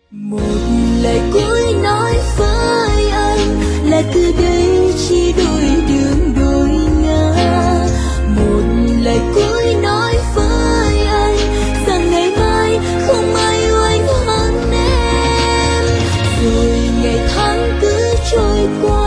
Một lời cuối nói với anh là từ đây chỉ đôi đường đôi ngả. Một lời cuối nói với anh rằng ngày mai không ai yêu anh hơn em. Rồi ngày tháng cứ trôi qua